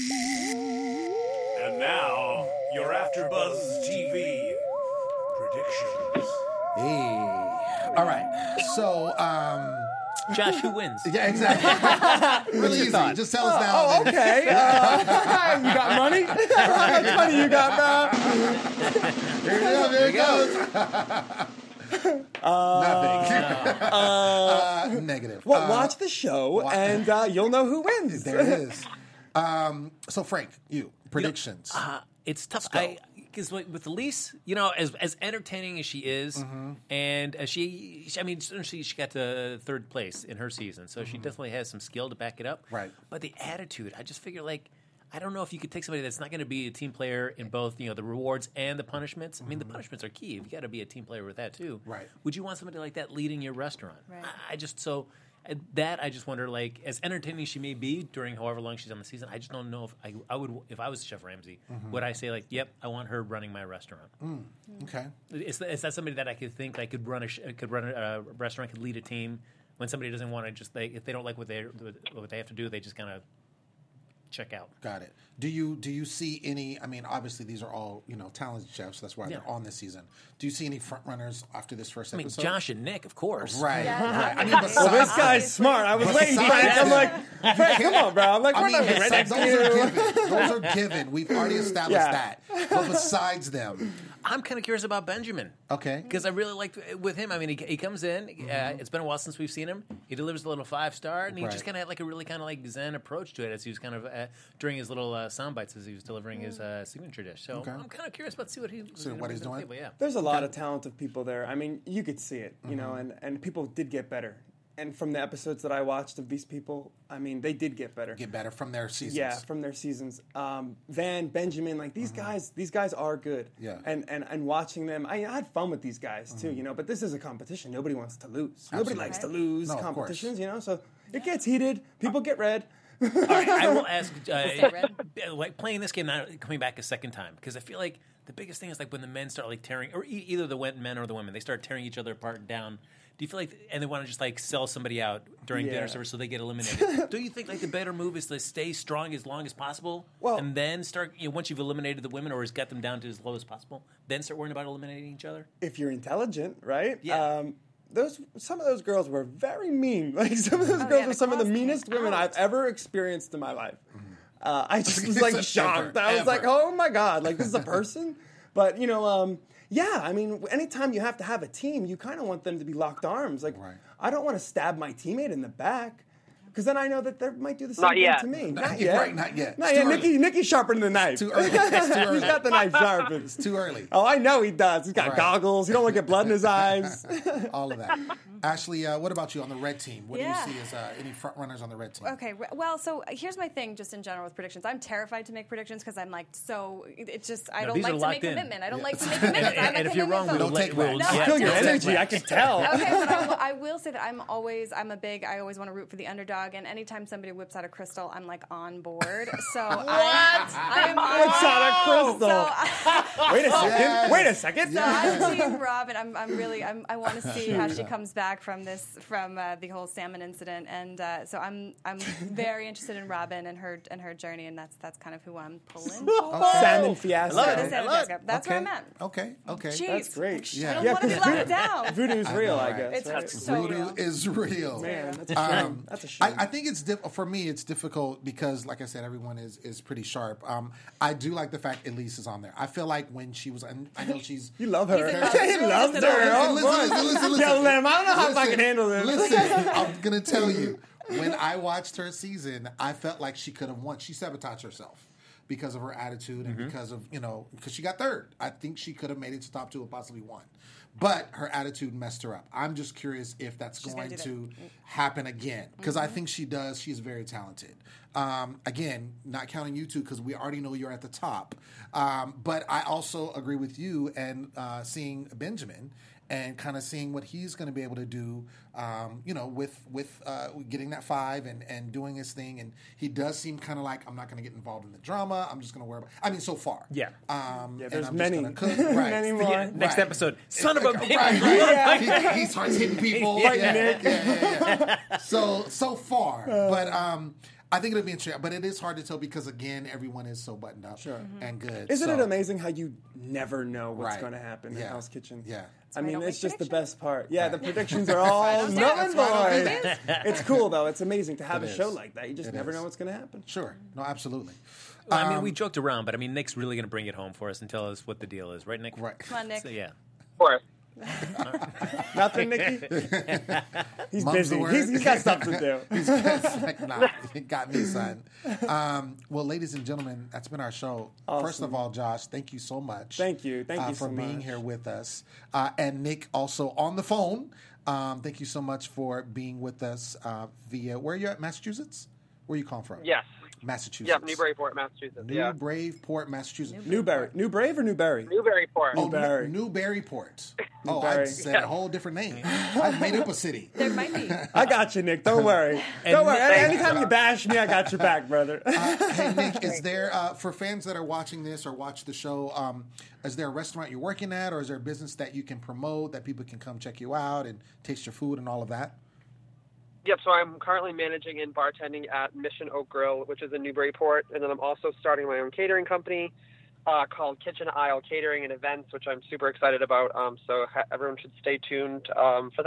And now, your AfterBuzz T V predictions. Hey. All right. So, um, Josh, who wins? yeah, exactly. really easy. thought? Just tell us now. Oh, then. okay. Uh, you got money? How much money you got, bro? Here it is. Here it goes. Nothing. Uh, negative. Well, Uh, watch the show, wa- and uh, you'll know who wins. There it is. Um, so, Frank, you predictions. Uh, it's tough. go. I because with Elise, you know, as as entertaining as she is, Mm-hmm. and as she, she, I mean, she she got to third place in her season, so she definitely has some skill to back it up. Mm-hmm. Right. But the attitude, I just figure like. I don't know if you could take somebody that's not going to be a team player in both, you know, the rewards and the punishments. I mean, the punishments are key. You've got to be a team player with that too. Right. Would you want somebody like that leading your restaurant? Right. I, I just so uh, that I just wonder, like, as entertaining as she may be during however long she's on the season, I just don't know if I, I would if I was Chef Ramsay, would I say like, yep, I want her running my restaurant? Okay. Is, is that somebody that I could think I could run a sh- could run a uh, restaurant, could lead a team when somebody doesn't want to just they if they don't like what they what they have to do, they just kind of check out. Got it. Do you do you see any? I mean, obviously these are all you know talented chefs. That's why Yeah. they're on this season. Do you see any front runners after this first I mean, episode? Josh and Nick, of course. Right. Yeah. Right. I mean, Well, besides Well, this them- guy's smart. I was waiting, Besides Frank. I'm them- like, Frank, come on, bro. I'm like, I we're mean, not right next those to are you. given. Those are given. We've already established Yeah. that. But besides them, I'm kind of curious about Benjamin. Okay. Because I really liked with him. I mean, he, he comes in. Mm-hmm. Uh, it's been a while since we've seen him. He delivers a little five star, and he Right. just kind of had like a really kind of like zen approach to it as he was kind of uh, during his little uh, sound bites as he was delivering his uh, signature dish. So Okay. I'm kind of curious about see what he See what he's doing? Table, yeah. There's a lot of talented people there. I mean, you could see it, you know, and, and people did get better. And from the episodes that I watched of these people, I mean, they did get better. Get better from their seasons. Yeah, from their seasons. Um, Van, Benjamin, like these guys, these guys are good. Yeah. And and, and watching them, I, I had fun with these guys too, you know. But this is a competition. Nobody wants to lose. Nobody Absolutely. likes to lose No, of course. competitions, you know. So it gets heated. People get red. All right, I will ask, uh, red? like playing this game, not coming back a second time, because I feel like the biggest thing is like when the men start like tearing, or e- either the wen- men or the women, they start tearing each other apart down. Do you feel like, and they want to just like sell somebody out during Yeah. dinner service so they get eliminated? Do you think like the better move is to stay strong as long as possible, Well- and then start, you know, once you've eliminated the women or has got them down to as low as possible, then start worrying about eliminating each other? If you're intelligent, right? Yeah. Um, those some of those girls were very mean. Like some of those Oh, girls yeah, were the some of the claws came meanest women out. I've ever experienced in my life. Uh, I just was like Ever, shocked. I was ever. like, oh my god, like this is a person. But you know, um, yeah. I mean, anytime you have to have a team, you kind of want them to be locked arms. Like, Right. I don't want to stab my teammate in the back. Because then I know that they might do the same Not thing yet. to me. Not Not yet, yet. right, not yet. Not It's yet. too Nikki, Nikki's sharpening the knife. Too early. It's too early. He's got the knife sharpened. It's too early. Oh, I know he does. He's got Right. goggles. He don't look at blood in his eyes. All of that. Ashley, uh, what about you on the red team? What Yeah. do you see as uh, any front runners on the red team? Okay, re- well, so here's my thing, just in general with predictions. I'm terrified to make predictions because I'm like, so it's just I No, don't these are like to locked make in. commitment. I don't Yeah. like to make commitments. I'm a And if you're wrong, commitment we'll Don't phobe. take let, we'll, backs. No, I I feel your don't take energy. I can tell. Okay, but I will, I will say that I'm always I'm a big I always want to root for the underdog, and anytime somebody whips out a crystal, I'm like on board. So I, I am on Whips out a crystal. So, I, Wait a second. Yes. Wait a second. so I'm Team Robin. I'm, I'm really I'm, I want to see how she comes back from this from uh, the whole salmon incident, and uh, so I'm I'm very interested in Robin and her and her journey, and that's that's kind of who I'm pulling for. Salmon fiasco. I love The it. salmon I love fiasco. That's where I'm at. Okay, okay. Jeez. That's great. Yeah. I don't Yeah, want to be 'cause let down. Voodoo's real, I right. guess. It's right? so Voodoo real. is real. Man, that's a shame. Um, that's a shame. I, I think it's diff- for me. It's difficult because, like I said, everyone is is pretty sharp. Um, I do like the fact Elise is on there. I feel like when she was, and I know she's. you love her. He's in love. he He's really loves just in her. love. Oh, listen, boy. listen, listen, listen. Yo, Lem, I don't know how if I Listen, can handle this. Listen, I'm gonna tell you. When I watched her season, I felt like she could have won. She sabotaged herself because of her attitude and because of, you know, because she got third. I think she could have made it to top two and possibly won. But her attitude messed her up. I'm just curious if that's She's going gonna to do happen again. Because I think she does. She's very talented. Um, again, not counting you two because we already know you're at the top. Um, but I also agree with you and uh, seeing Benjamin and kind of seeing what he's going to be able to do, um, you know, with with uh, getting that five and, and doing his thing. And he does seem kind of like, I'm not going to get involved in the drama. I'm just going to worry about. I mean, so far. Yeah. Um, Yeah, and there's I'm many. Just gonna cook. Right. Many more. Yeah, next Right. episode, son of a bitch. Right, right. He, he starts hitting people. Yeah, yeah, Nick. yeah, yeah, yeah. So so far, but um, I think it'll be interesting. But it is hard to tell because again, everyone is so buttoned up Sure. and good. Isn't so, it amazing how you never know what's Right. going to happen in Yeah. Hell's Kitchen? Yeah. I why I mean, don't it's make just the predictions. best part. Yeah, the Right. predictions are all don't do null it. and That's why I don't do void. that. It's cool, though. It's amazing to have It a is. show like that. You just It never is. know what's going to happen. Sure. No, absolutely. Well, I mean, Um, we joked around, but I mean, Nick's really going to bring it home for us and tell us what the deal is, right, Nick? Right. Come on, Nick. So, yeah. Of course. Nothing, Nikki? He's Mum's busy. the word. He's, he's got stuff to do. He's it's like, nah, it got me, son. Um, well, ladies and gentlemen, that's been our show. First of all, Josh, thank you so much. Thank you. Thank uh, you for so being much. here with us. Uh, and Nick also on the phone. Um, thank you so much for being with us uh, via, where are you at, Massachusetts? Where are you calling from? Yes. Massachusetts. Yeah, Newburyport, Massachusetts. New yeah. Braveport, Massachusetts. Newberry. New Brave or Newberry? Newburyport. Oh, Newberry. New, Newburyport. Oh, I Newberry. said a whole different name. I made up a city. There might be. I got you, Nick. Don't worry. And Don't worry. Nick- Anytime you bash me, I got your back, brother. Uh, hey Nick, is there uh, for fans that are watching this or watch the show? Um, is there a restaurant you're working at, or is there a business that you can promote that people can come check you out and taste your food and all of that? Yep, so I'm currently managing and bartending at Mission Oak Grill, which is in Newburyport, and then I'm also starting my own catering company uh, called Kitchen Aisle Catering and Events, which I'm super excited about. Um, so ha- everyone should stay tuned um, for that.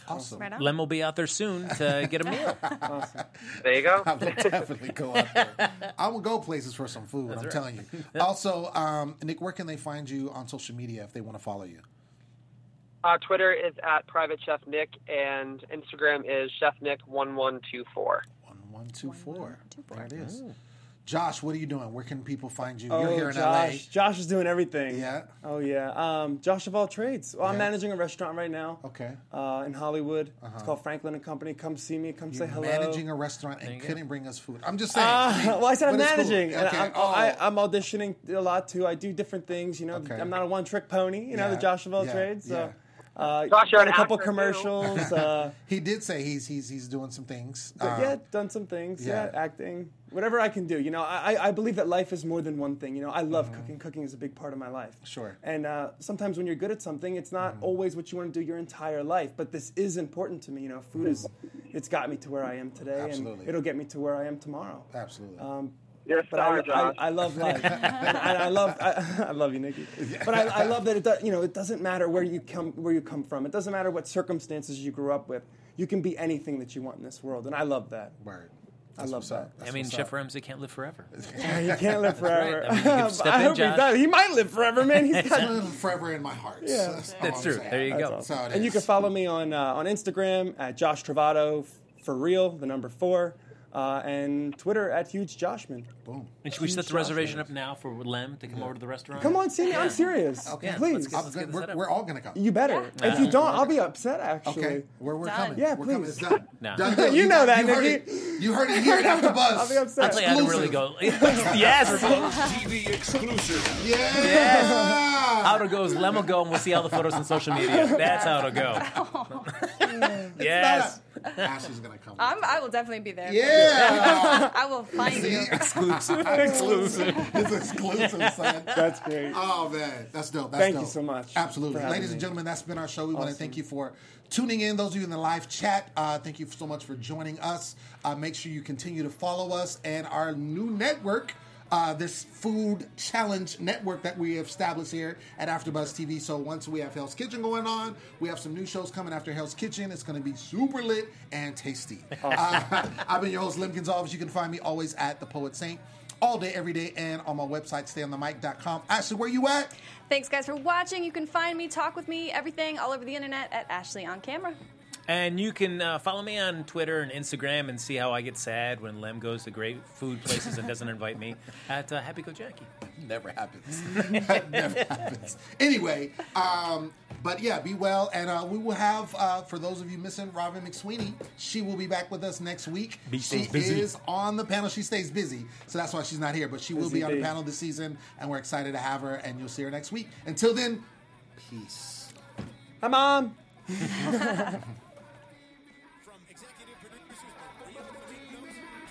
Awesome. Right on. Lem will be out there soon to get a meal. There you go. I will definitely go out there. I will go places for some food, I'm telling you. Also, um, Nick, where can they find you on social media if they want to follow you? Uh, Twitter is at Private Chef Nick, and Instagram is Chef Nick one one two four. one one two four. There it is. Josh, what are you doing? Where can people find you? Oh, You're here in Josh. L A. Josh is doing everything. Yeah? Oh, yeah. Um, Josh of all trades. Well, I'm Yeah. managing a restaurant right now. Okay. Uh, in Hollywood. It's called Franklin and Company. Come see me. Come say You're hello. managing a restaurant and couldn't bring us food. I'm just saying. Uh, well, I said I'm But it's cool. managing. And Okay. I'm, Oh. I, I'm auditioning a lot too. I do different things. You know, Okay. I'm not a one-trick pony. You know, Yeah. the Josh of all Yeah. trades. So, Yeah. uh, Josh, you're done a an couple actor, too. commercials. uh, He did say he's he's he's doing some things. but Um, yeah, done some things. Yeah. yeah. acting, whatever I can do. You know, I, I believe that life is more than one thing. You know, I love Mm-hmm. cooking. Cooking is a big part of my life. Sure. And uh, sometimes when you're good at something, it's not Mm-hmm. always what you want to do your entire life. But this is important to me. You know, food is, it's got me to where I am today, Absolutely. and it'll get me to where I am tomorrow. Absolutely. Um, You're a But star, I, I, Josh. I love life, and I, I love I, I love you, Nikki. But I, I love that it does, you know it doesn't matter where you come where you come from. It doesn't matter what circumstances you grew up with. You can be anything that you want in this world, and I love that. Word. I That's love what's that. up. That's I mean, what's Chef up. Ramsay can't live forever. He can't live forever. right. I mean, you can step I in, hope he Josh. does. He might live forever, man. He's It's got, gonna live forever in my heart. Yeah. That's, all That's I'm true. saying. There you That's go. awesome. So it And you is. can follow me on uh, on Instagram at Josh Travato for real, the number four, uh, and Twitter at Huge Joshman. Boom. And should we set the Josh reservation Ramsay. up now for Lem to come over to the restaurant? Come on, see me. I'm serious. Okay. Yeah, Please. let's get- I'm let's good. this We're, set up. we're all gonna come. You better. Yeah. If you don't, I'll be upset. Actually. Okay, we're, we're Done. coming. Yeah, we're coming. please. It's done. No. Done deal. You know that, you heard Nikki. it. You heard it here at After Buzz. I'll be upset. Actually, I had to really go. Yes. T V exclusive. Yeah. How it goes, Lem will go, and we'll see all the photos on social media. That's how it'll go. Yes. Ashley's gonna come. I'm, I will definitely be there. Yeah. I will find See? you. Exclusive. Exclusive. It's exclusive, son. That's great. Oh man, that's dope. That's Thank you dope. so much Absolutely, for having ladies and me. gentlemen, that's been our show. We want to thank you for tuning in. Those of you in the live chat, uh, thank you so much for joining us. Uh, make sure you continue to follow us and our new network. Uh, this food challenge network that we have established here at AfterBuzz T V. So once we have Hell's Kitchen going on, we have some new shows coming after Hell's Kitchen. It's going to be super lit and tasty. Uh, I've been your host, Lim Gonzalez. You can find me always at The Poet Saint, all day, every day, and on my website, stay on the mic dot com. Ashley, where you at? Thanks, guys, for watching. You can find me, talk with me, everything all over the internet at Ashley on Camera. And you can uh, follow me on Twitter and Instagram and see how I get sad when Lem goes to great food places and doesn't invite me at uh, Happy Go Jackie. Never happens. That never happens. Anyway, um, but yeah, be well. And uh, we will have, uh, for those of you missing, Robin McSweeney. She will be back with us next week. Be she stays busy. is on the panel. She stays busy, so that's why she's not here. But she will Busy be on the bee. panel this season, and we're excited to have her, and you'll see her next week. Until then, peace. Hi, Mom. From executive producers Maria Martinez,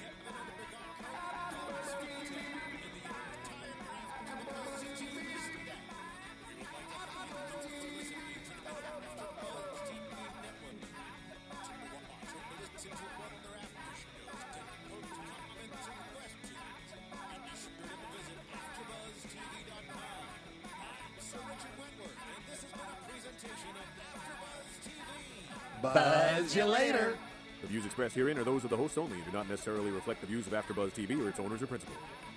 Buzz you later. The views expressed herein are those of the hosts only and do not necessarily reflect the views of AfterBuzz T V or its owners or principals.